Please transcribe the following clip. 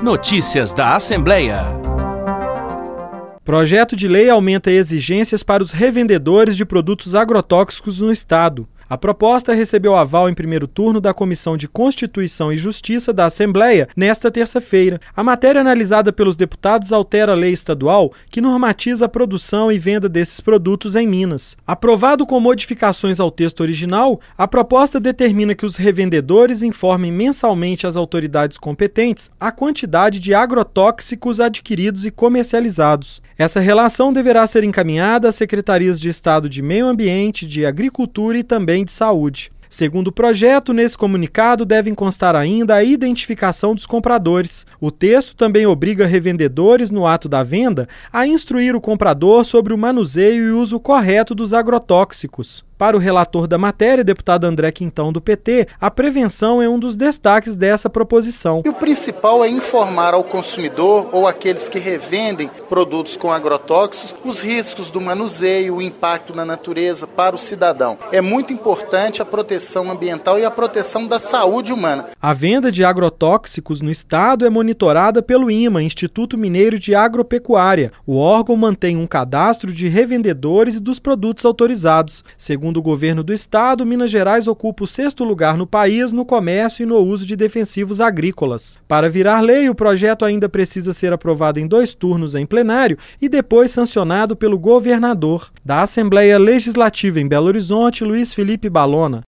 Notícias da Assembleia. Projeto de lei aumenta exigências para os revendedores de produtos agrotóxicos no Estado. A proposta recebeu aval em primeiro turno da Comissão de Constituição e Justiça da Assembleia nesta terça-feira. A matéria analisada pelos deputados altera a lei estadual que normatiza a produção e venda desses produtos em Minas. Aprovado com modificações ao texto original, a proposta determina que os revendedores informem mensalmente às autoridades competentes a quantidade de agrotóxicos adquiridos e comercializados. Essa relação deverá ser encaminhada às secretarias de Estado de Meio Ambiente, de Agricultura e também de Saúde. Segundo o projeto, nesse comunicado devem constar ainda a identificação dos compradores. O texto também obriga revendedores, no ato da venda, a instruir o comprador sobre o manuseio e uso correto dos agrotóxicos. Para o relator da matéria, deputado André Quintão, do PT, a prevenção é um dos destaques dessa proposição. E o principal é informar ao consumidor ou aqueles que revendem produtos com agrotóxicos os riscos do manuseio, o impacto na natureza para o cidadão. É muito importante a proteção ambiental e a proteção da saúde humana. A venda de agrotóxicos no estado é monitorada pelo IMA, Instituto Mineiro de Agropecuária. O órgão mantém um cadastro de revendedores e dos produtos autorizados. Segundo o governo do estado, Minas Gerais ocupa o 6º lugar no país no comércio e no uso de defensivos agrícolas. Para virar lei, o projeto ainda precisa ser aprovado em 2 turnos em plenário e depois sancionado pelo governador. Da Assembleia Legislativa em Belo Horizonte, Luiz Felipe Balona.